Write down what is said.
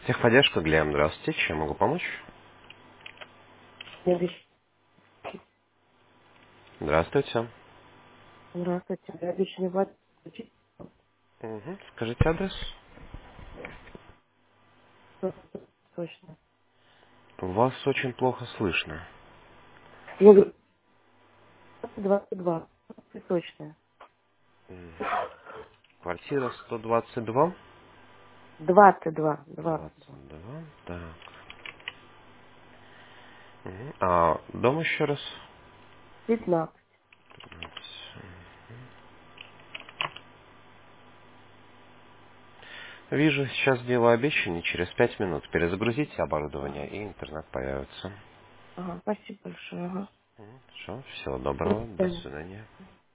Техподдержка, Глеб, здравствуйте. Чем могу помочь? Я Здравствуйте. Здравствуйте. Я обещаю вас учить. Угу. Скажите адрес. Точно. Вас очень плохо слышно. Я говорю, 22. Точно. Квартира 122. 22. 22. 22. Так. Мгм. А дом еще раз? 15. Вижу, сейчас делаю обещание. Через 5 минут перезагрузите оборудование, и интернет появится. Ага, спасибо большое. Ага. Хорошо. Всего До доброго. До свидания. свидания.